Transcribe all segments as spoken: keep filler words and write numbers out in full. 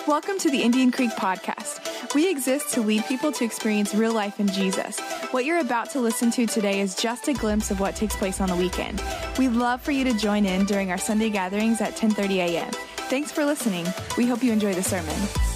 Welcome to the Indian Creek Podcast. We exist to lead people to experience real life in Jesus. What you're about to listen to today is just a glimpse of what takes place on the weekend. We'd love for you to join in during our Sunday gatherings at ten thirty a.m. Thanks for listening. We hope you enjoy the sermon.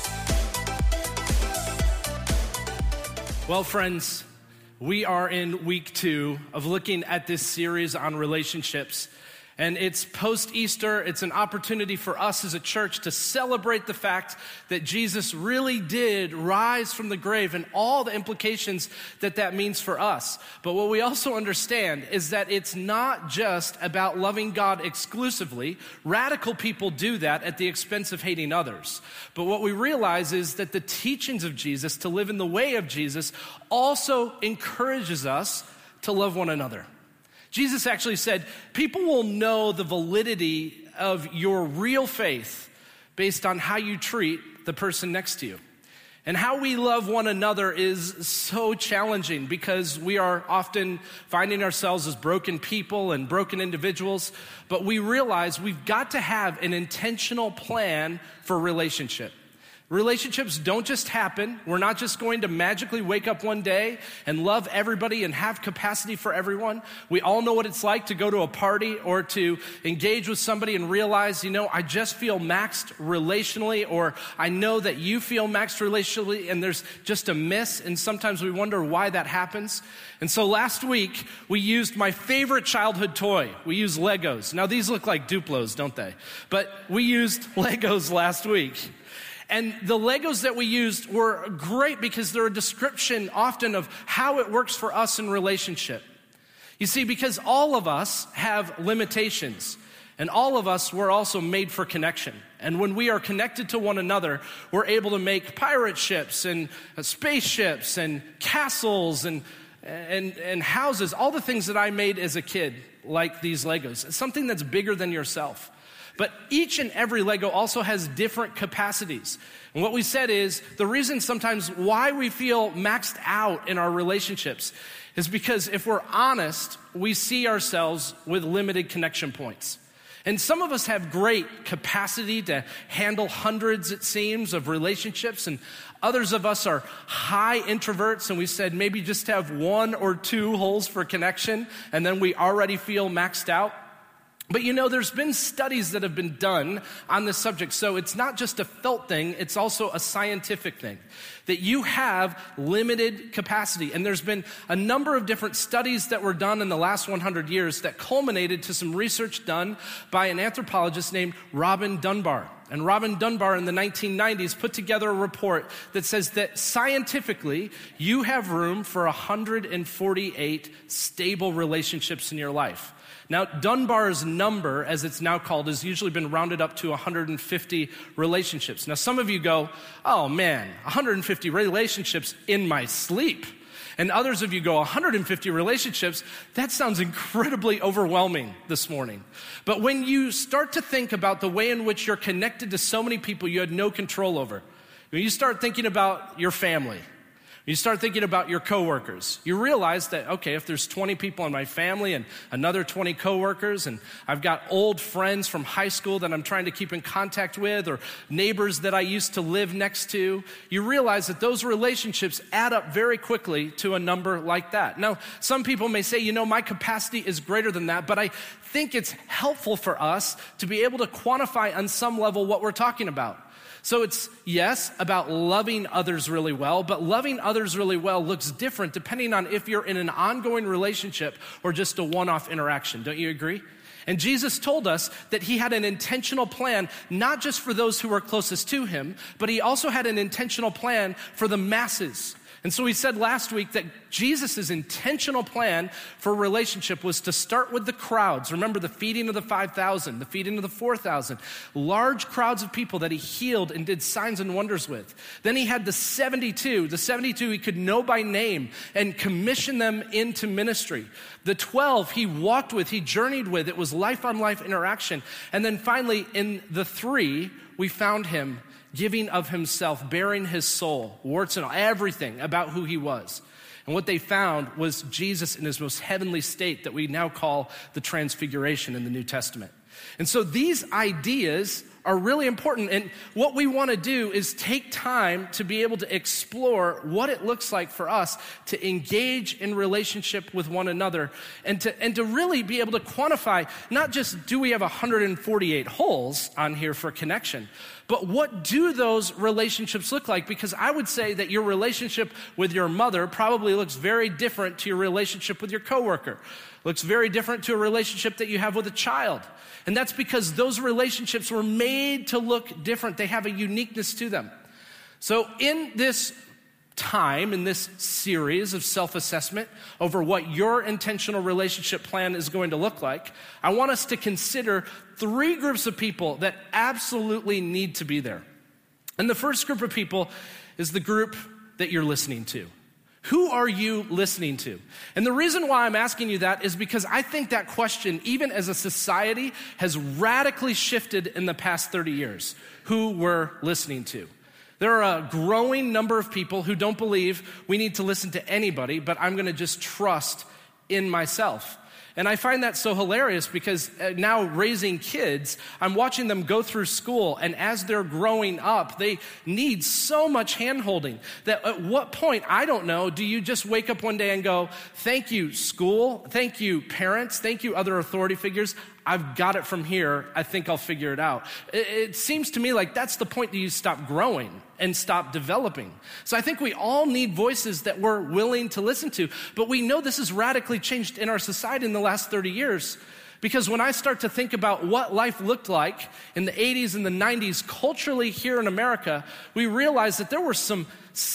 Well, friends, we are in week two of looking at this series on relationships. And it's post-Easter. It's an opportunity for us as a church to celebrate the fact that Jesus really did rise from the grave and all the implications that that means for us. But what we also understand is that it's not just about loving God exclusively. Radical people do that at the expense of hating others. But what we realize is that the teachings of Jesus, to live in the way of Jesus, also encourages us to love one another. Jesus actually said, people will know the validity of your real faith based on how you treat the person next to you. And how we love one another is so challenging because we are often finding ourselves as broken people and broken individuals, but we realize we've got to have an intentional plan for relationship. Relationships don't just happen. We're not just going to magically wake up one day and love everybody and have capacity for everyone. We all know what it's like to go to a party or to engage with somebody and realize, you know, I just feel maxed relationally, or I know that you feel maxed relationally and there's just a miss, and sometimes we wonder why that happens. And so last week, we used my favorite childhood toy. We used Legos. Now these look like Duplos, don't they? But we used Legos last week. And the Legos that we used were great because they're a description often of how it works for us in relationship. You see, because all of us have limitations, and all of us were also made for connection. And when we are connected to one another, we're able to make pirate ships and spaceships and castles and and and houses, all the things that I made as a kid, like these Legos. It's something that's bigger than yourself. But each and every Lego also has different capacities. And what we said is the reason sometimes why we feel maxed out in our relationships is because if we're honest, we see ourselves with limited connection points. And some of us have great capacity to handle hundreds, it seems, of relationships. And others of us are high introverts, and we said maybe just have one or two holes for connection, and then we already feel maxed out. But you know, there's been studies that have been done on this subject. So it's not just a felt thing, it's also a scientific thing. That you have limited capacity. And there's been a number of different studies that were done in the last one hundred years that culminated to some research done by an anthropologist named Robin Dunbar. And Robin Dunbar in the nineteen nineties put together a report that says that scientifically, you have room for one hundred forty-eight stable relationships in your life. Now, Dunbar's number, as it's now called, has usually been rounded up to one hundred fifty relationships. Now, some of you go, oh man, one hundred fifty relationships in my sleep. And others of you go, one hundred fifty relationships, that sounds incredibly overwhelming this morning. But when you start to think about the way in which you're connected to so many people you had no control over, when you start thinking about your family, you start thinking about your coworkers, you realize that, okay, if there's twenty people in my family and another twenty coworkers, and I've got old friends from high school that I'm trying to keep in contact with, or neighbors that I used to live next to, you realize that those relationships add up very quickly to a number like that. Now, some people may say, you know, my capacity is greater than that, but I think it's helpful for us to be able to quantify on some level what we're talking about. So it's, yes, about loving others really well, but loving others really well looks different depending on if you're in an ongoing relationship or just a one-off interaction. Don't you agree? And Jesus told us that he had an intentional plan, not just for those who were closest to him, but he also had an intentional plan for the masses. And so we said last week that Jesus' intentional plan for relationship was to start with the crowds. Remember the feeding of the five thousand, the feeding of the four thousand, large crowds of people that he healed and did signs and wonders with. Then he had the seventy-two, the seventy-two he could know by name and commission them into ministry. The twelve he walked with, he journeyed with. It was life-on-life interaction. And then finally in the three, we found him giving of himself, bearing his soul, warts and all, everything about who he was. And what they found was Jesus in his most heavenly state that we now call the transfiguration in the New Testament. And so these ideas are really important. And what we want to do is take time to be able to explore what it looks like for us to engage in relationship with one another and to, and to really be able to quantify, not just do we have one hundred forty-eight holes on here for connection, but what do those relationships look like? Because I would say that your relationship with your mother probably looks very different to your relationship with your coworker. Looks very different to a relationship that you have with a child. And that's because those relationships were made to look different. They have a uniqueness to them. So in this time, in this series of self-assessment over what your intentional relationship plan is going to look like, I want us to consider three groups of people that absolutely need to be there. And the first group of people is the group that you're listening to. Who are you listening to? And the reason why I'm asking you that is because I think that question, even as a society, has radically shifted in the past thirty years. Who we're listening to. There are a growing number of people who don't believe we need to listen to anybody, but I'm going to just trust in myself. And I find that so hilarious because now raising kids, I'm watching them go through school, and as they're growing up, they need so much hand-holding that at what point, I don't know, do you just wake up one day and go, thank you, school, thank you, parents, thank you, other authority figures, I've got it from here, I think I'll figure it out. It, it seems to me like that's the point that you stop growing and stop developing. So I think we all need voices that we're willing to listen to, but we know this has radically changed in our society in the last thirty years. Because when I start to think about what life looked like in the eighties and the nineties culturally here in America, we realize that there were some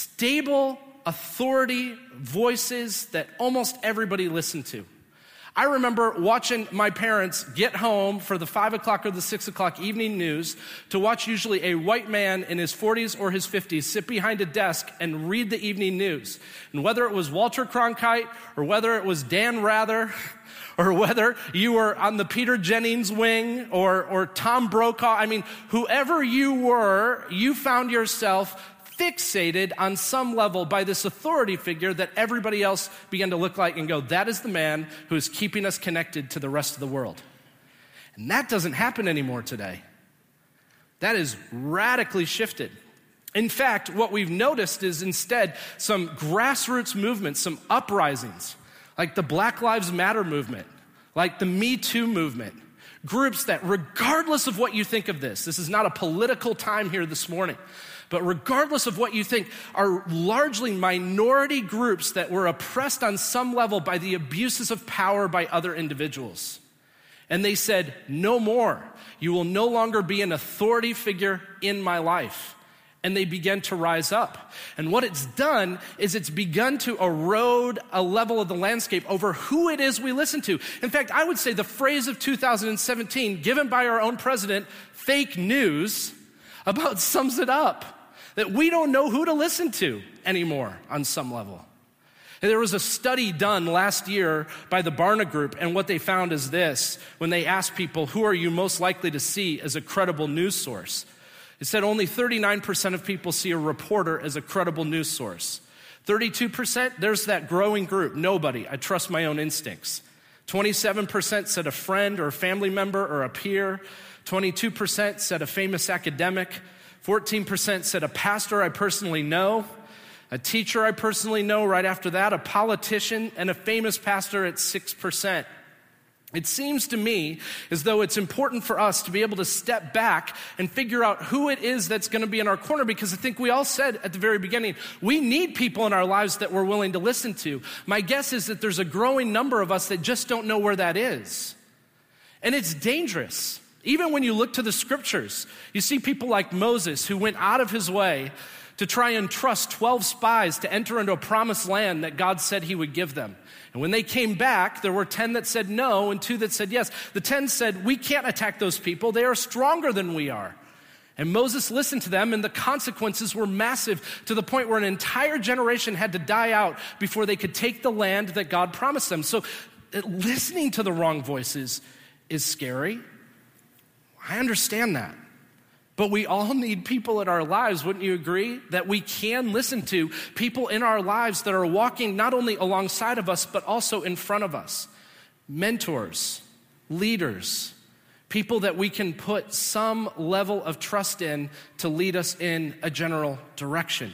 stable authority voices that almost everybody listened to. I remember watching my parents get home for the five o'clock or the six o'clock evening news to watch usually a white man in his forties or his fifties sit behind a desk and read the evening news. And whether it was Walter Cronkite or whether it was Dan Rather or whether you were on the Peter Jennings wing or, or Tom Brokaw, I mean, whoever you were, you found yourself fixated on some level by this authority figure that everybody else began to look like and go, that is the man who is keeping us connected to the rest of the world. And that doesn't happen anymore today. That is radically shifted. In fact, what we've noticed is instead some grassroots movements, some uprisings, like the Black Lives Matter movement, like the Me Too movement, groups that regardless of what you think of this, this is not a political time here this morning, but regardless of what you think, are largely minority groups that were oppressed on some level by the abuses of power by other individuals. And they said, no more. You will no longer be an authority figure in my life. And they began to rise up. And what it's done is it's begun to erode a level of the landscape over who it is we listen to. In fact, I would say the phrase of two thousand seventeen, given by our own president, fake news, about sums it up. That we don't know who to listen to anymore on some level. And there was a study done last year by the Barna Group, and what they found is this. When they asked people, who are you most likely to see as a credible news source? It said only thirty-nine percent of people see a reporter as a credible news source. thirty-two percent, there's that growing group, nobody, I trust my own instincts. twenty-seven percent said a friend or a family member or a peer. twenty-two percent said a famous academic. fourteen percent said a pastor I personally know, a teacher I personally know right after that, a politician, and a famous pastor at six percent. It seems to me as though it's important for us to be able to step back and figure out who it is that's going to be in our corner, because I think we all said at the very beginning, we need people in our lives that we're willing to listen to. My guess is that there's a growing number of us that just don't know where that is. And it's dangerous. Even when you look to the scriptures, you see people like Moses who went out of his way to try and trust twelve spies to enter into a promised land that God said he would give them. And when they came back, there were ten that said no and two that said yes. The ten said, we can't attack those people. They are stronger than we are. And Moses listened to them, and the consequences were massive to the point where an entire generation had to die out before they could take the land that God promised them. So listening to the wrong voices is scary. I understand that. But we all need people in our lives, wouldn't you agree? That we can listen to, people in our lives that are walking not only alongside of us, but also in front of us. Mentors, leaders, People that we can put some level of trust in to lead us in a general direction.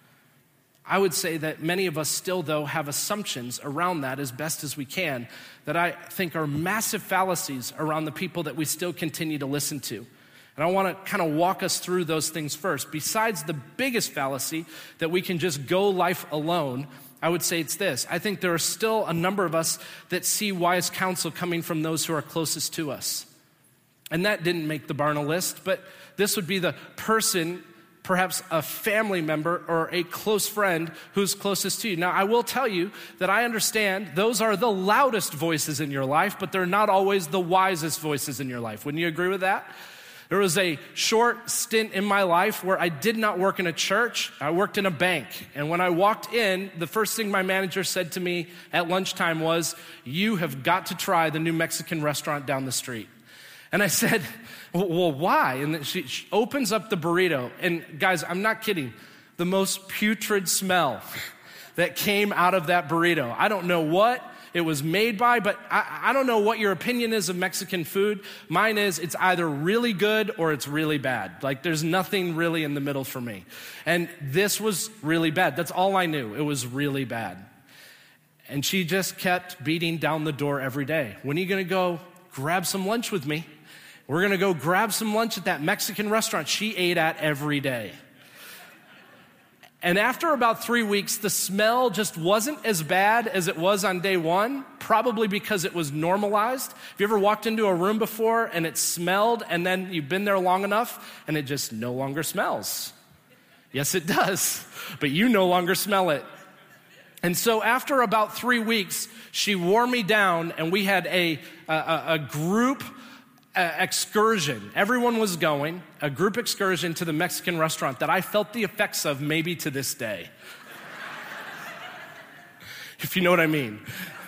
I would say that many of us still, though, have assumptions around that as best as we can that I think are massive fallacies around the people that we still continue to listen to. And I want to kind of walk us through those things first. Besides the biggest fallacy that we can just go life alone, I would say it's this. I think there are still a number of us that see wise counsel coming from those who are closest to us. And that didn't make the Barna list, but this would be the person, perhaps a family member or a close friend who's closest to you. Now, I will tell you that I understand those are the loudest voices in your life, but they're not always the wisest voices in your life. Wouldn't you agree with that? There was a short stint in my life where I did not work in a church. I worked in a bank. And when I walked in, the first thing my manager said to me at lunchtime was, "You have got to try the new Mexican restaurant down the street." And I said, well, why? And she, she opens up the burrito. And guys, I'm not kidding. The most putrid smell that came out of that burrito. I don't know what it was made by, but I, I don't know what your opinion is of Mexican food. Mine is it's either really good or it's really bad. Like there's nothing really in the middle for me. And this was really bad. That's all I knew. It was really bad. And she just kept beating down the door every day. When are you going to go grab some lunch with me? We're going to go grab some lunch at that Mexican restaurant she ate at every day. And after about three weeks, the smell just wasn't as bad as it was on day one, probably because it was normalized. Have you ever walked into a room before and it smelled and then you've been there long enough and it just no longer smells? Yes, it does, but you no longer smell it. And so after about three weeks, she wore me down and we had a, a, a group Uh, excursion. Everyone was going, a group excursion to the Mexican restaurant that I felt the effects of maybe to this day. If you know what I mean.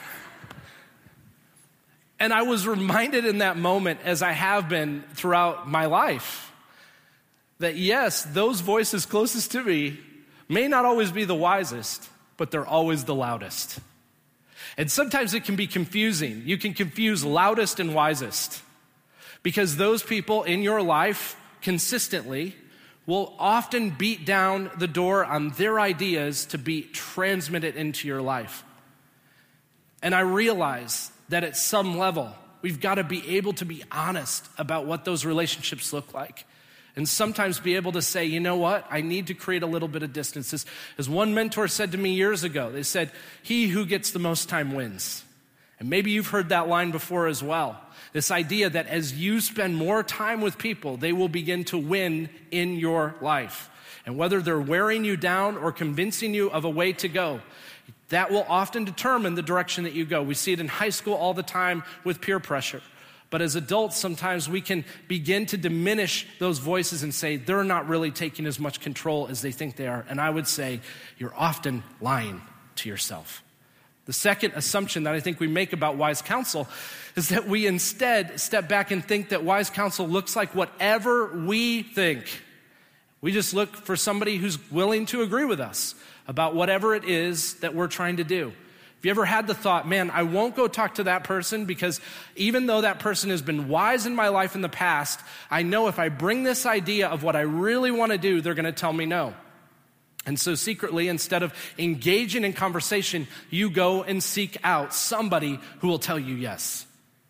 And I was reminded in that moment, as I have been throughout my life, that yes, those voices closest to me may not always be the wisest, but they're always the loudest. And sometimes it can be confusing. You can confuse loudest and wisest. Because those people in your life consistently will often beat down the door on their ideas to be transmitted into your life. And I realize that at some level, we've got to be able to be honest about what those relationships look like. And sometimes be able to say, you know what, I need to create a little bit of distance. As, as one mentor said to me years ago, they said, he who gets the most time wins. And maybe you've heard that line before as well. This idea that as you spend more time with people, they will begin to win in your life. And whether they're wearing you down or convincing you of a way to go, that will often determine the direction that you go. We see it in high school all the time with peer pressure. But as adults, sometimes we can begin to diminish those voices and say, they're not really taking as much control as they think they are. And I would say, you're often lying to yourself. The second assumption that I think we make about wise counsel is that we instead step back and think that wise counsel looks like whatever we think. We just look for somebody who's willing to agree with us about whatever it is that we're trying to do. Have you ever had the thought, man, I won't go talk to that person because even though that person has been wise in my life in the past, I know if I bring this idea of what I really want to do, they're going to tell me no. And so secretly, instead of engaging in conversation, you go and seek out somebody who will tell you yes.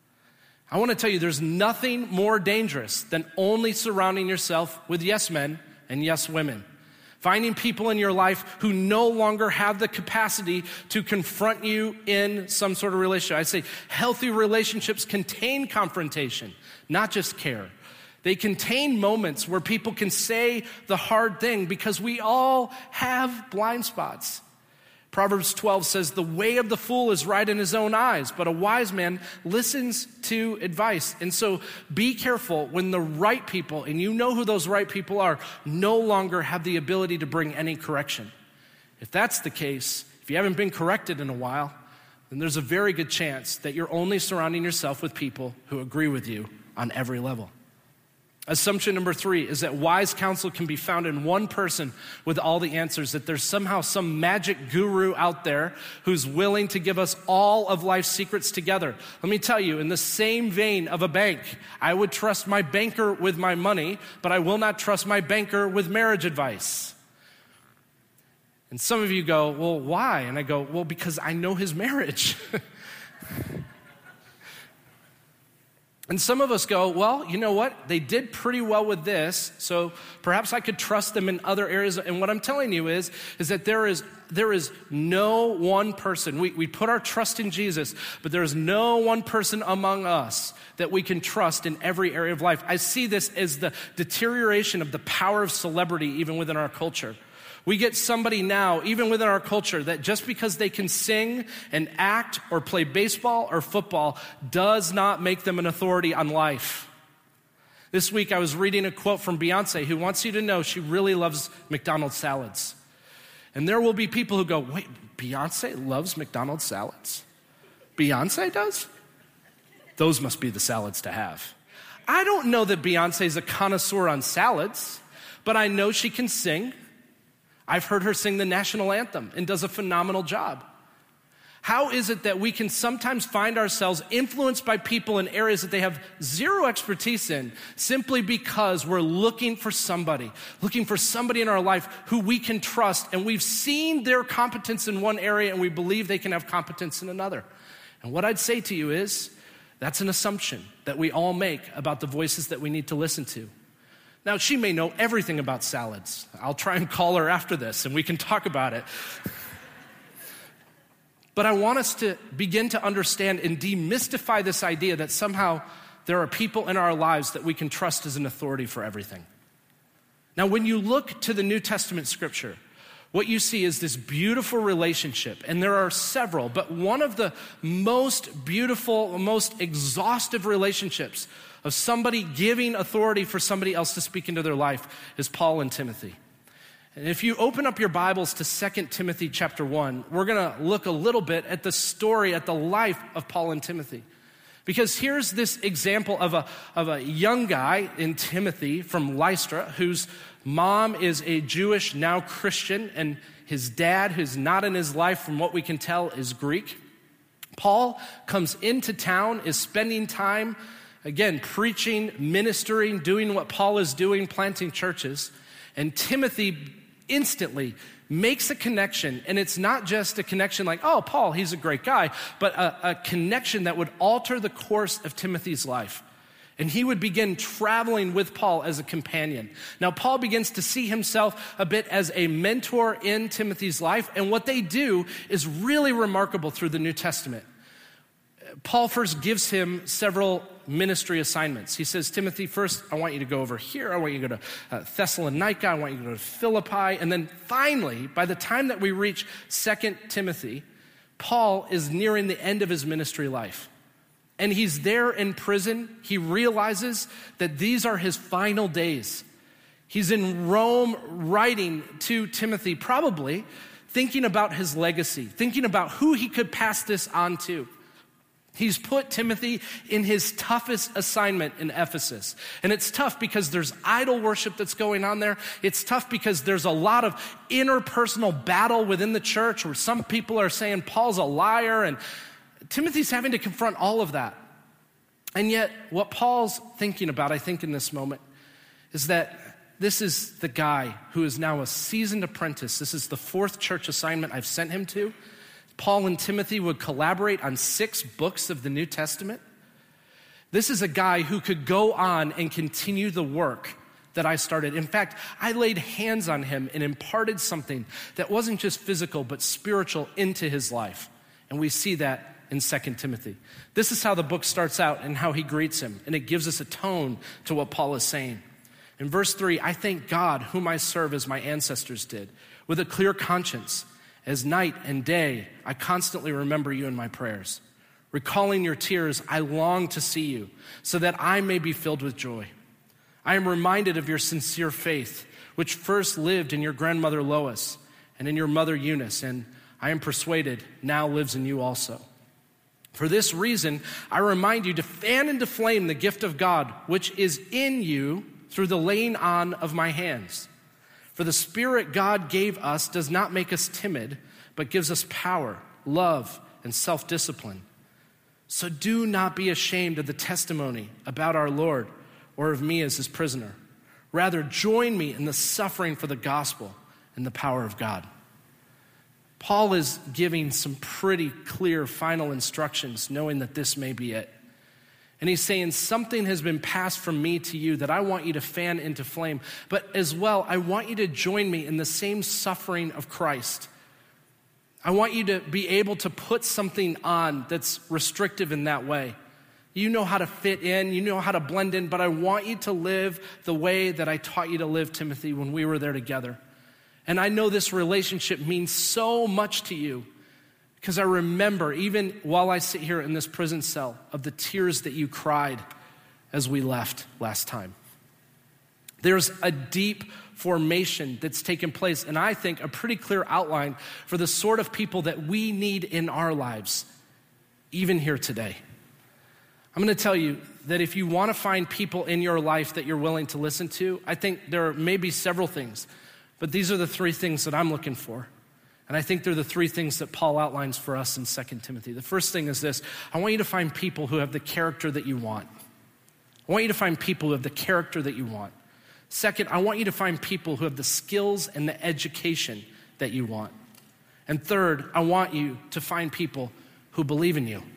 I want to tell you there's nothing more dangerous than only surrounding yourself with yes men and yes women. Finding people in your life who no longer have the capacity to confront you in some sort of relationship. I say healthy relationships contain confrontation, not just care. They contain moments where people can say the hard thing because we all have blind spots. Proverbs twelve says, the way of the fool is right in his own eyes, but a wise man listens to advice. And so be careful when the right people, and you know who those right people are, no longer have the ability to bring any correction. If that's the case, if you haven't been corrected in a while, then there's a very good chance that you're only surrounding yourself with people who agree with you on every level. Assumption number three is that wise counsel can be found in one person with all the answers, that there's somehow some magic guru out there who's willing to give us all of life's secrets together. Let me tell you, in the same vein of a bank, I would trust my banker with my money, but I will not trust my banker with marriage advice. And some of you go, well, why? And I go, well, because I know his marriage. And some of us go, well, you know what? They did pretty well with this, so perhaps I could trust them in other areas. And what I'm telling you is, is that there is there is no one person. We, we put our trust in Jesus, but there is no one person among us that we can trust in every area of life. I see this as the deterioration of the power of celebrity even within our culture. We get somebody now, even within our culture, that just because they can sing and act or play baseball or football does not make them an authority on life. This week I was reading a quote from Beyonce, who wants you to know she really loves McDonald's salads. And there will be people who go, wait, Beyonce loves McDonald's salads? Beyonce does? Those must be the salads to have. I don't know that Beyonce's a connoisseur on salads, but I know she can sing. I've heard her sing the national anthem and does a phenomenal job. How is it that we can sometimes find ourselves influenced by people in areas that they have zero expertise in simply because we're looking for somebody, looking for somebody in our life who we can trust, and we've seen their competence in one area and we believe they can have competence in another? And what I'd say to you is, that's an assumption that we all make about the voices that we need to listen to. Now, she may know everything about salads. I'll try and call her after this and we can talk about it. But I want us to begin to understand and demystify this idea that somehow there are people in our lives that we can trust as an authority for everything. Now, when you look to the New Testament scripture, what you see is this beautiful relationship, and there are several, but one of the most beautiful, most exhaustive relationships of somebody giving authority for somebody else to speak into their life is Paul and Timothy. And if you open up your Bibles to Second Timothy chapter one, we're gonna look a little bit at the story, at the life of Paul and Timothy. Because here's this example of a, of a young guy in Timothy from Lystra, whose mom is a Jewish, now Christian, and his dad, who's not in his life from what we can tell, is Greek. Paul comes into town, is spending time, again, preaching, ministering, doing what Paul is doing, planting churches. And Timothy instantly makes a connection, and it's not just a connection like, oh, Paul, he's a great guy, but a, a connection that would alter the course of Timothy's life. And he would begin traveling with Paul as a companion. Now, Paul begins to see himself a bit as a mentor in Timothy's life, and what they do is really remarkable through the New Testament. Paul first gives him several ministry assignments. He says, Timothy, first, I want you to go over here. I want you to go to uh, Thessalonica. I want you to go to Philippi. And then finally, by the time that we reach Second Timothy, Paul is nearing the end of his ministry life. And he's there in prison. He realizes that these are his final days. He's in Rome writing to Timothy, probably thinking about his legacy, thinking about who he could pass this on to. He's put Timothy in his toughest assignment in Ephesus. And it's tough because there's idol worship that's going on there. It's tough because there's a lot of interpersonal battle within the church where some people are saying Paul's a liar, and Timothy's having to confront all of that. And yet, what Paul's thinking about, I think, in this moment, is that this is the guy who is now a seasoned apprentice. This is the fourth church assignment I've sent him to. Paul and Timothy would collaborate on six books of the New Testament. This is a guy who could go on and continue the work that I started. In fact, I laid hands on him and imparted something that wasn't just physical, but spiritual into his life. And we see that in Second Timothy. This is how the book starts out and how he greets him. And it gives us a tone to what Paul is saying. In verse three, I thank God whom I serve as my ancestors did, with a clear conscience. As night and day, I constantly remember you in my prayers. Recalling your tears, I long to see you, so that I may be filled with joy. I am reminded of your sincere faith, which first lived in your grandmother Lois and in your mother Eunice, and I am persuaded now lives in you also. For this reason, I remind you to fan into flame the gift of God, which is in you through the laying on of my hands. For the Spirit God gave us does not make us timid, but gives us power, love, and self-discipline. So do not be ashamed of the testimony about our Lord or of me as his prisoner. Rather, join me in the suffering for the gospel and the power of God. Paul is giving some pretty clear final instructions, knowing that this may be it. And he's saying something has been passed from me to you that I want you to fan into flame. But as well, I want you to join me in the same suffering of Christ. I want you to be able to put something on that's restrictive in that way. You know how to fit in, you know how to blend in, but I want you to live the way that I taught you to live, Timothy, when we were there together. And I know this relationship means so much to you because I remember, even while I sit here in this prison cell, of the tears that you cried as we left last time. There's a deep formation that's taken place, and I think a pretty clear outline for the sort of people that we need in our lives, even here today. I'm going to tell you that if you want to find people in your life that you're willing to listen to, I think there may be several things, but these are the three things that I'm looking for. And I think they're the three things that Paul outlines for us in Second Timothy. The first thing is this: I want you to find people who have the character that you want. I want you to find people who have the character that you want. Second, I want you to find people who have the skills and the education that you want. And third, I want you to find people who believe in you.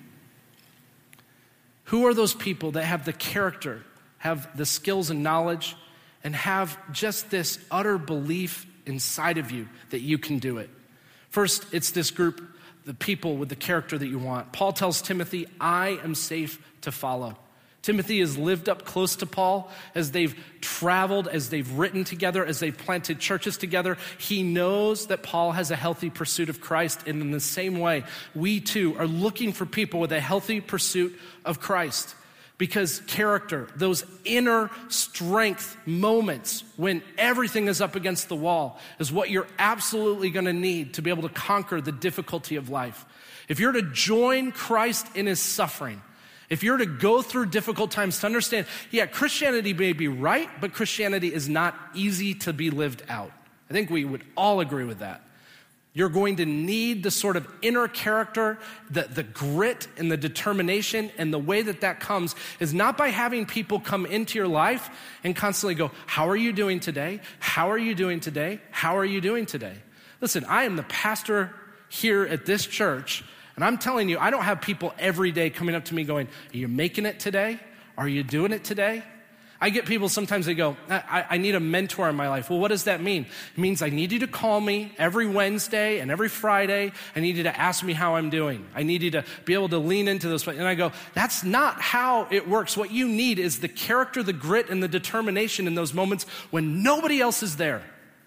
Who are those people that have the character, have the skills and knowledge, and have just this utter belief inside of you that you can do it? First, it's this group, the people with the character that you want. Paul tells Timothy, I am safe to follow. Timothy has lived up close to Paul as they've traveled, as they've written together, as they've planted churches together. He knows that Paul has a healthy pursuit of Christ, and in the same way, we too are looking for people with a healthy pursuit of Christ. Because character, those inner strength moments when everything is up against the wall, is what you're absolutely going to need to be able to conquer the difficulty of life. If you're to join Christ in his suffering, if you're to go through difficult times, to understand, yeah, Christianity may be right, but Christianity is not easy to be lived out. I think we would all agree with that. You're going to need the sort of inner character, the, the grit and the determination, and the way that that comes is not by having people come into your life and constantly go, how are you doing today? How are you doing today? How are you doing today? Listen, I am the pastor here at this church, and I'm telling you, I don't have people every day coming up to me going, are you making it today? Are you doing it today? I get people sometimes, they go, I, I need a mentor in my life. Well, what does that mean? It means I need you to call me every Wednesday and every Friday. I need you to ask me how I'm doing. I need you to be able to lean into those. And I go, that's not how it works. What you need is the character, the grit, and the determination in those moments when nobody else is there.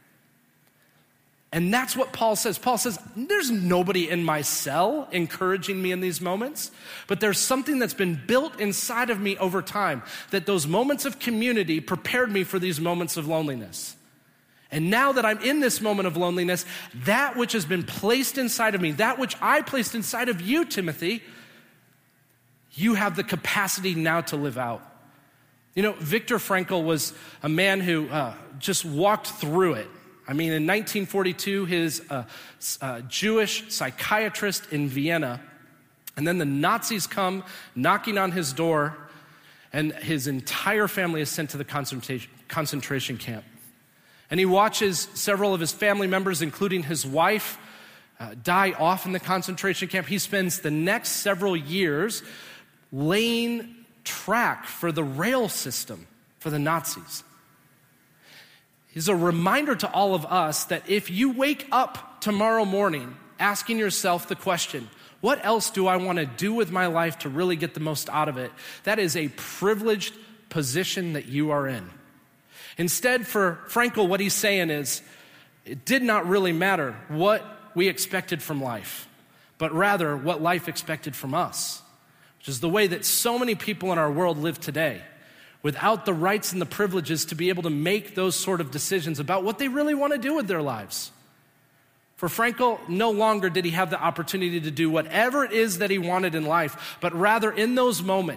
And that's what Paul says. Paul says, there's nobody in my cell encouraging me in these moments, but there's something that's been built inside of me over time, that those moments of community prepared me for these moments of loneliness. And now that I'm in this moment of loneliness, that which has been placed inside of me, that which I placed inside of you, Timothy, you have the capacity now to live out. You know, Viktor Frankl was a man who uh, just walked through it. I mean, in nineteen forty-two, his uh, uh, Jewish psychiatrist in Vienna, and then the Nazis come knocking on his door, and his entire family is sent to the concentration, concentration camp. And he watches several of his family members, including his wife, uh, die off in the concentration camp. He spends the next several years laying track for the rail system for the Nazis. Is a reminder to all of us that if you wake up tomorrow morning asking yourself the question, what else do I want to do with my life to really get the most out of it? That is a privileged position that you are in. Instead, for Frankl, what he's saying is, it did not really matter what we expected from life, but rather what life expected from us, which is the way that so many people in our world live today, without the rights and the privileges to be able to make those sort of decisions about what they really want to do with their lives. For Frankl, no longer did he have the opportunity to do whatever it is that he wanted in life, but rather in those moments,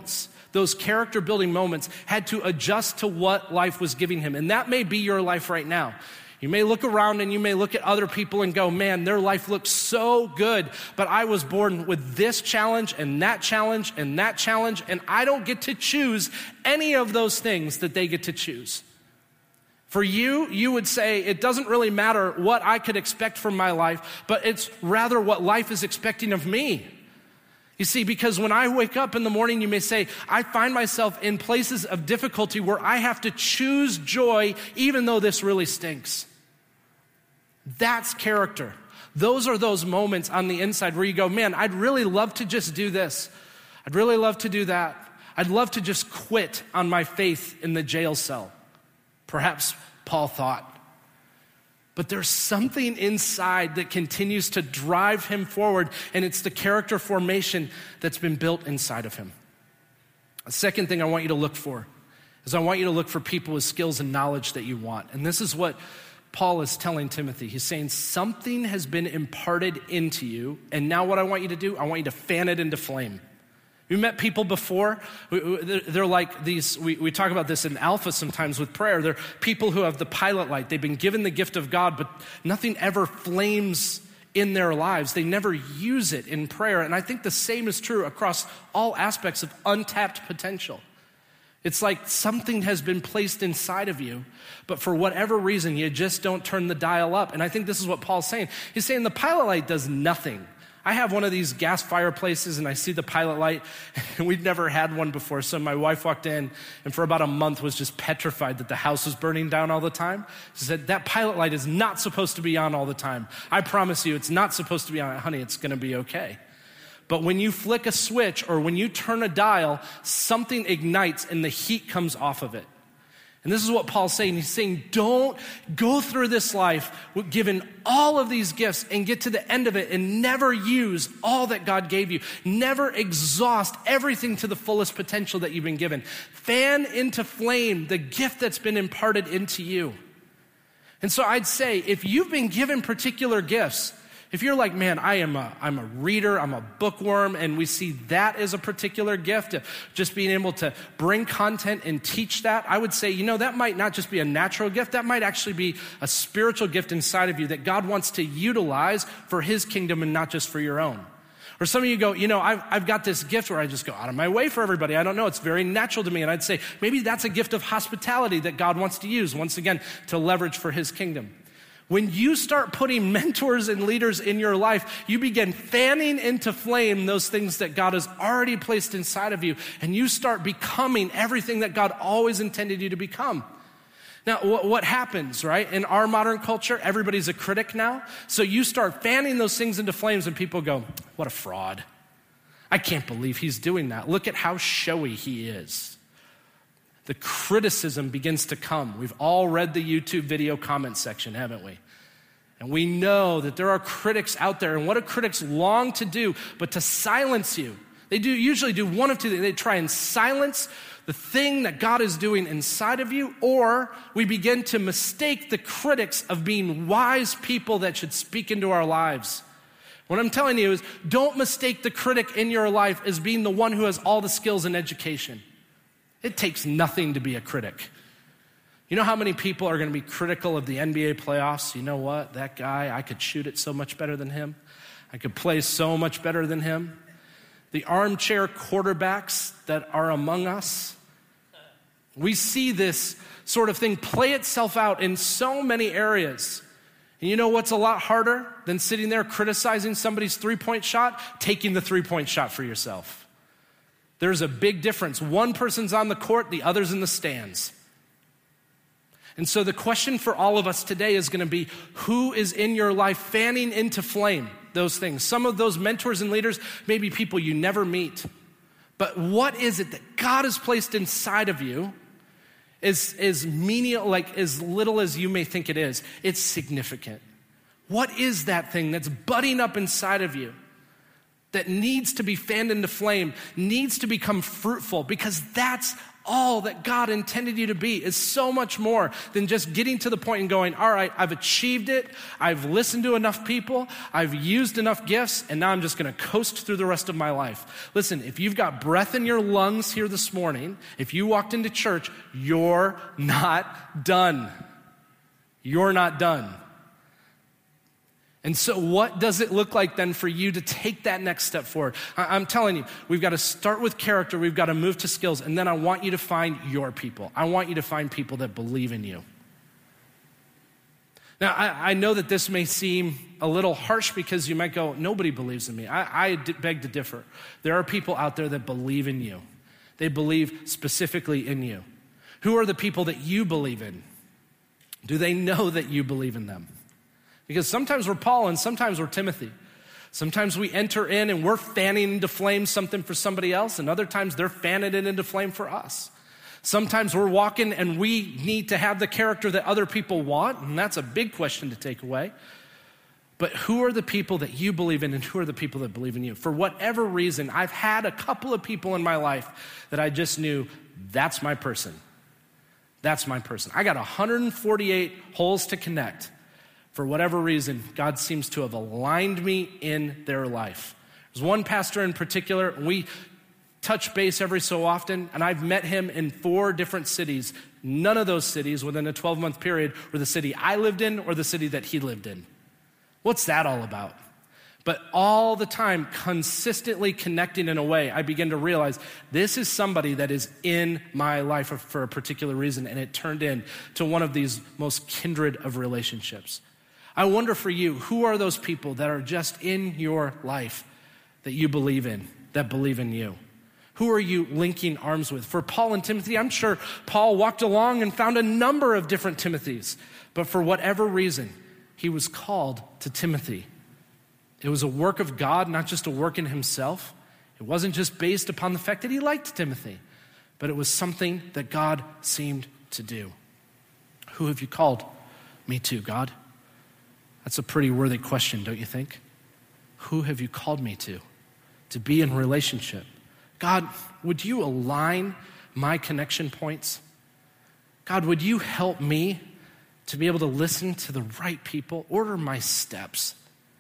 those character building moments, had to adjust to what life was giving him. And that may be your life right now. You may look around and you may look at other people and go, man, their life looks so good, but I was born with this challenge and that challenge and that challenge, and I don't get to choose any of those things that they get to choose. For you, you would say, it doesn't really matter what I could expect from my life, but it's rather what life is expecting of me. You see, because when I wake up in the morning, you may say, I find myself in places of difficulty where I have to choose joy even though this really stinks. That's character. Those are those moments on the inside where you go, man, I'd really love to just do this. I'd really love to do that. I'd love to just quit on my faith in the jail cell. Perhaps Paul thought. But there's something inside that continues to drive him forward, and it's the character formation that's been built inside of him. The second thing I want you to look for is I want you to look for people with skills and knowledge that you want. And this is what Paul is telling Timothy. He's saying something has been imparted into you, and now what I want you to do, I want you to fan it into flame. You met people before, they're like these, we, we talk about this in Alpha sometimes with prayer. They're people who have the pilot light. They've been given the gift of God, but nothing ever flames in their lives. They never use it in prayer. And I think the same is true across all aspects of untapped potential. It's like something has been placed inside of you, but for whatever reason, you just don't turn the dial up. And I think this is what Paul's saying. He's saying the pilot light does nothing. I have one of these gas fireplaces and I see the pilot light, and we'd never had one before. So my wife walked in and for about a month was just petrified that the house was burning down all the time. She said, that pilot light is not supposed to be on all the time. I promise you, it's not supposed to be on. Honey, it's gonna be okay. But when you flick a switch or when you turn a dial, something ignites and the heat comes off of it. And this is what Paul's saying. He's saying, don't go through this life given all of these gifts and get to the end of it and never use all that God gave you. Never exhaust everything to the fullest potential that you've been given. Fan into flame the gift that's been imparted into you. And so I'd say, if you've been given particular gifts, if you're like, man, I am a, I'm a reader, I'm a bookworm, and we see that as a particular gift, of just being able to bring content and teach that, I would say, you know, that might not just be a natural gift, that might actually be a spiritual gift inside of you that God wants to utilize for his kingdom and not just for your own. Or some of you go, you know, I've, I've got this gift where I just go out of my way for everybody. I don't know, it's very natural to me. And I'd say, maybe that's a gift of hospitality that God wants to use, once again, to leverage for his kingdom. When you start putting mentors and leaders in your life, you begin fanning into flame those things that God has already placed inside of you, and you start becoming everything that God always intended you to become. Now, what happens, right? In our modern culture, everybody's a critic now. So you start fanning those things into flames and people go, what a fraud. I can't believe he's doing that. Look at how showy he is. The criticism begins to come. We've all read the YouTube video comment section, haven't we? And we know that there are critics out there, and what do critics long to do but to silence you? They do usually do one of two things. They try and silence the thing that God is doing inside of you, or we begin to mistake the critics of being wise people that should speak into our lives. What I'm telling you is, don't mistake the critic in your life as being the one who has all the skills and education. It takes nothing to be a critic. You know how many people are going to be critical of the N B A playoffs? You know what? That guy, I could shoot it so much better than him. I could play so much better than him. The armchair quarterbacks that are among us, we see this sort of thing play itself out in so many areas. And you know what's a lot harder than sitting there criticizing somebody's three-point shot? Taking the three-point shot for yourself. There's a big difference. One person's on the court, the other's in the stands. And so the question for all of us today is going to be, who is in your life fanning into flame those things? Some of those mentors and leaders may be people you never meet. But what is it that God has placed inside of you is, is meaning, like as little as you may think it is, it's significant. What is that thing that's budding up inside of you that needs to be fanned into flame, needs to become fruitful? Because that's all that God intended you to be is so much more than just getting to the point and going, all right, I've achieved it. I've listened to enough people. I've used enough gifts, and now I'm just going to coast through the rest of my life. Listen, if you've got breath in your lungs here this morning, if you walked into church, you're not done. You're not done. And so what does it look like then for you to take that next step forward? I'm telling you, we've got to start with character, we've got to move to skills, and then I want you to find your people. I want you to find people that believe in you. Now, I, I know that this may seem a little harsh because you might go, nobody believes in me. I, I beg to differ. There are people out there that believe in you. They believe specifically in you. Who are the people that you believe in? Do they know that you believe in them? Because sometimes we're Paul and sometimes we're Timothy. Sometimes we enter in and we're fanning into flame something for somebody else, and other times they're fanning it into flame for us. Sometimes we're walking and we need to have the character that other people want, and that's a big question to take away. But who are the people that you believe in and who are the people that believe in you? For whatever reason, I've had a couple of people in my life that I just knew, that's my person. That's my person. I got one hundred forty-eight holes to connect. For whatever reason, God seems to have aligned me in their life. There's one pastor in particular, we touch base every so often, and I've met him in four different cities. None of those cities within a twelve-month period were the city I lived in or the city that he lived in. What's that all about? But all the time, consistently connecting in a way, I begin to realize this is somebody that is in my life for a particular reason, and it turned into one of these most kindred of relationships. I wonder for you, who are those people that are just in your life that you believe in, that believe in you? Who are you linking arms with? For Paul and Timothy, I'm sure Paul walked along and found a number of different Timothys, but for whatever reason, he was called to Timothy. It was a work of God, not just a work in himself. It wasn't just based upon the fact that he liked Timothy, but it was something that God seemed to do. Who have you called me to, God? That's a pretty worthy question, don't you think? Who have you called me to? To be in relationship. God, would you align my connection points? God, would you help me to be able to listen to the right people, order my steps,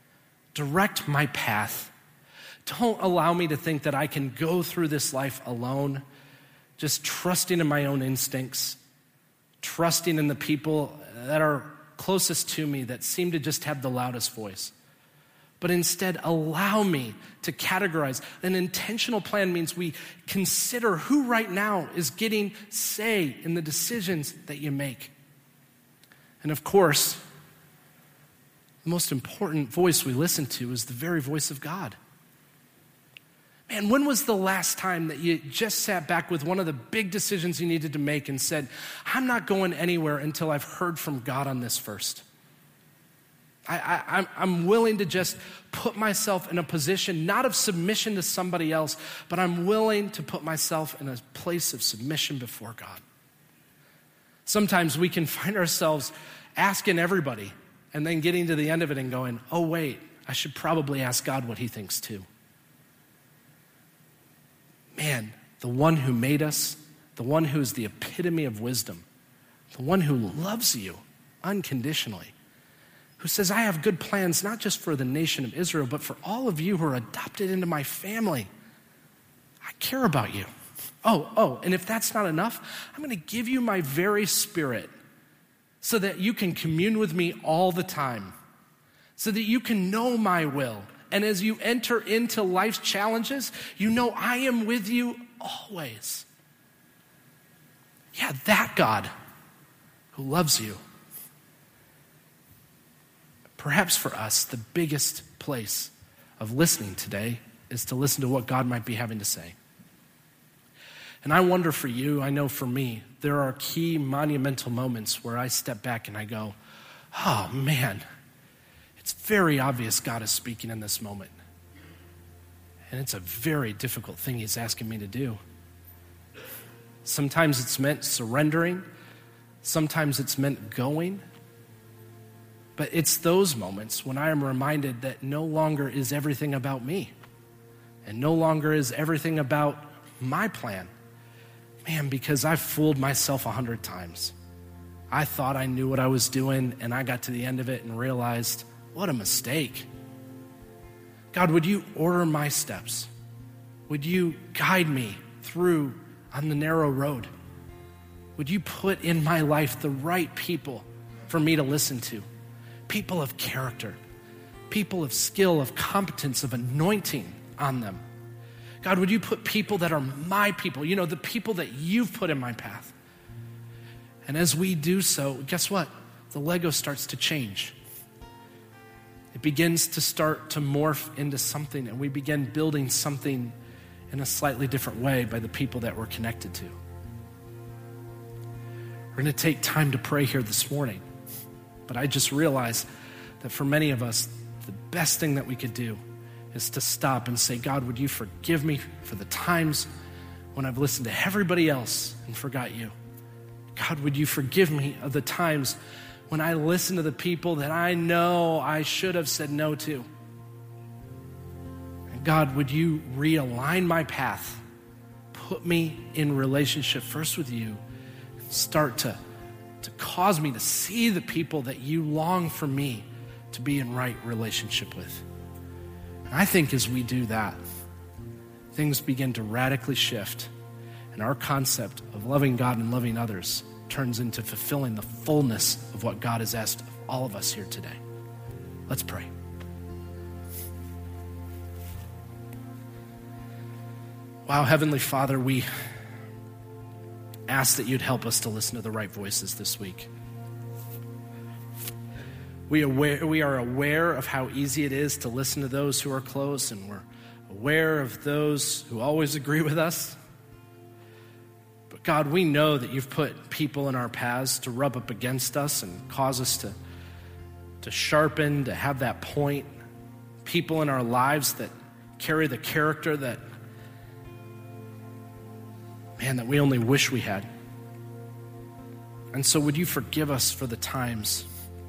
direct my path? Don't allow me to think that I can go through this life alone, just trusting in my own instincts, trusting in the people that are closest to me that seem to just have the loudest voice. But instead, allow me to categorize. An intentional plan means we consider who right now is getting say in the decisions that you make. And of course, the most important voice we listen to is the very voice of God. Man, when was the last time that you just sat back with one of the big decisions you needed to make and said, I'm not going anywhere until I've heard from God on this first? I, I, I'm, I'm willing to just put myself in a position, not of submission to somebody else, but I'm willing to put myself in a place of submission before God. Sometimes we can find ourselves asking everybody and then getting to the end of it and going, oh wait, I should probably ask God what he thinks too. Man, the one who made us, the one who is the epitome of wisdom, the one who loves you unconditionally, who says, I have good plans not just for the nation of Israel, but for all of you who are adopted into my family. I care about you. Oh, oh, and if that's not enough, I'm going to give you my very spirit so that you can commune with me all the time, so that you can know my will. And as you enter into life's challenges, you know I am with you always. Yeah, that God who loves you. Perhaps for us, the biggest place of listening today is to listen to what God might be having to say. And I wonder for you, I know for me, there are key monumental moments where I step back and I go, oh man, it's very obvious God is speaking in this moment. And it's a very difficult thing he's asking me to do. Sometimes it's meant surrendering. Sometimes it's meant going. But it's those moments when I am reminded that no longer is everything about me. And no longer is everything about my plan. Man, because I've fooled myself a hundred times. I thought I knew what I was doing, and I got to the end of it and realized, what a mistake. God, would you order my steps? Would you guide me through on the narrow road? Would you put in my life the right people for me to listen to? People of character, people of skill, of competence, of anointing on them. God, would you put people that are my people, you know, the people that you've put in my path? And as we do so, guess what? The Lego starts to change. It begins to start to morph into something, and we begin building something in a slightly different way by the people that we're connected to. We're going to take time to pray here this morning, but I just realized that for many of us, the best thing that we could do is to stop and say, God, would you forgive me for the times when I've listened to everybody else and forgot you? God, would you forgive me of the times when I listen to the people that I know I should have said no to? And God, would you realign my path? Put me in relationship first with you. Start to, to cause me to see the people that you long for me to be in right relationship with. And I think as we do that, things begin to radically shift, and our concept of loving God and loving others turns into fulfilling the fullness of what God has asked of all of us here today. Let's pray. Wow, Heavenly Father, we ask that you'd help us to listen to the right voices this week. We, aware, we are aware of how easy it is to listen to those who are close, and we're aware of those who always agree with us. But God, we know that you've put people in our paths to rub up against us and cause us to, to sharpen, to have that point. People in our lives that carry the character that, man, that we only wish we had. And so would you forgive us for the times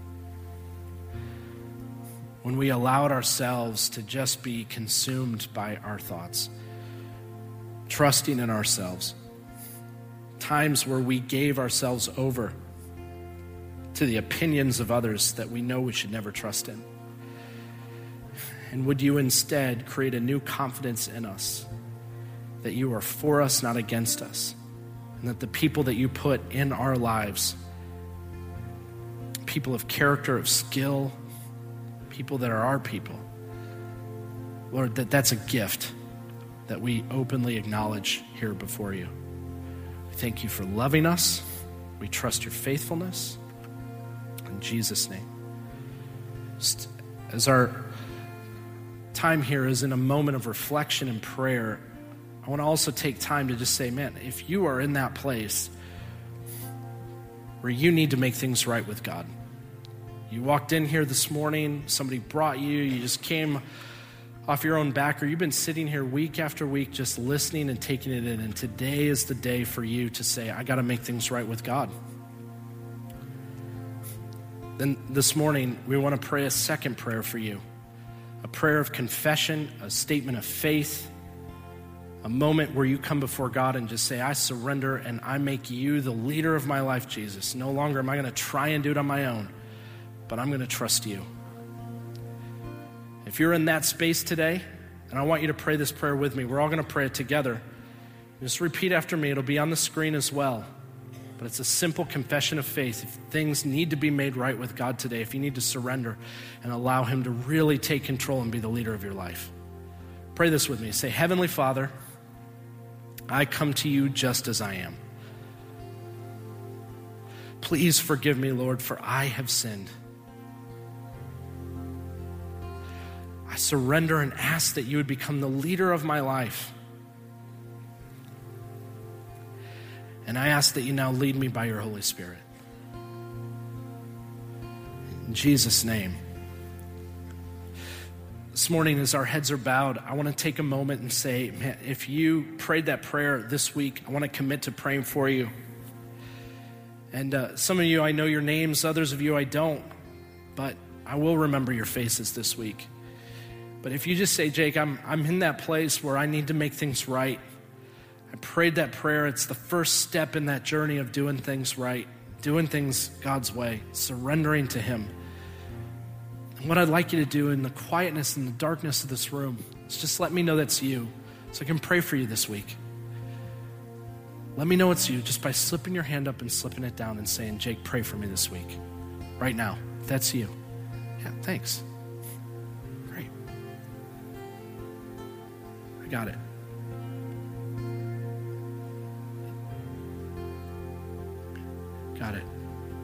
when we allowed ourselves to just be consumed by our thoughts, trusting in ourselves. Times where we gave ourselves over to the opinions of others that we know we should never trust in. And would you instead create a new confidence in us that you are for us, not against us, and that the people that you put in our lives, people of character, of skill, people that are our people, Lord, that that's a gift that we openly acknowledge here before you. We thank you for loving us. We trust your faithfulness. In Jesus' name. Just as our time here is in a moment of reflection and prayer, I want to also take time to just say, man, if you are in that place where you need to make things right with God, you walked in here this morning, somebody brought you, you just came off your own back, or you've been sitting here week after week just listening and taking it in, and today is the day for you to say, I got to make things right with God. Then this morning, we want to pray a second prayer for you, a prayer of confession, a statement of faith, a moment where you come before God and just say, I surrender and I make you the leader of my life, Jesus. No longer am I going to try and do it on my own, but I'm going to trust you. If you're in that space today, and I want you to pray this prayer with me, we're all going to pray it together. Just repeat after me. It'll be on the screen as well. But it's a simple confession of faith. If things need to be made right with God today, if you need to surrender and allow him to really take control and be the leader of your life, pray this with me. Say, Heavenly Father, I come to you just as I am. Please forgive me, Lord, for I have sinned. I surrender and ask that you would become the leader of my life. And I ask that you now lead me by your Holy Spirit. In Jesus' name. This morning, as our heads are bowed, I want to take a moment and say, man, if you prayed that prayer this week, I want to commit to praying for you. And uh, some of you, I know your names, others of you, I don't. But I will remember your faces this week. But if you just say, Jake, I'm I'm in that place where I need to make things right, I prayed that prayer. It's the first step in that journey of doing things right, doing things God's way, surrendering to him. And what I'd like you to do in the quietness and the darkness of this room is just let me know that's you so I can pray for you this week. Let me know it's you just by slipping your hand up and slipping it down and saying, Jake, pray for me this week. Right now, if that's you. Yeah, thanks. Great. I got it. Got it.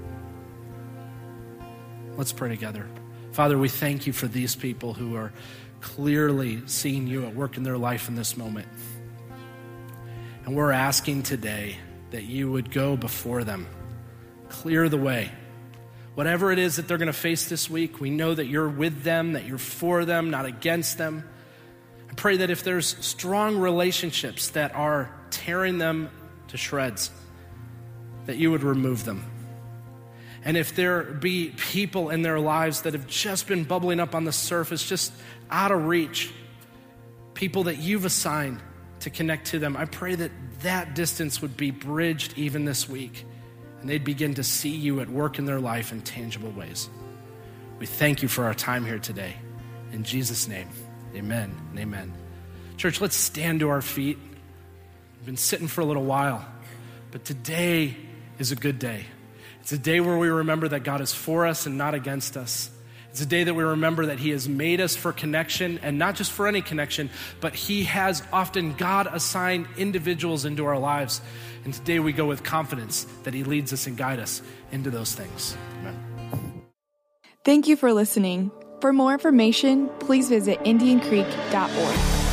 Let's pray together. Father, we thank you for these people who are clearly seeing you at work in their life in this moment. And we're asking today that you would go before them, clear the way. Whatever it is that they're going to face this week, we know that you're with them, that you're for them, not against them. I pray that if there's strong relationships that are tearing them to shreds, that you would remove them. And if there be people in their lives that have just been bubbling up on the surface, just out of reach, people that you've assigned to connect to them, I pray that that distance would be bridged even this week, and they'd begin to see you at work in their life in tangible ways. We thank you for our time here today. In Jesus' name, amen and amen. Church, let's stand to our feet. We've been sitting for a little while, but today is a good day. It's a day where we remember that God is for us and not against us. It's a day that we remember that he has made us for connection, and not just for any connection, but he has often God assigned individuals into our lives. And today we go with confidence that he leads us and guides us into those things. Amen. Thank you for listening. For more information, please visit indian creek dot org.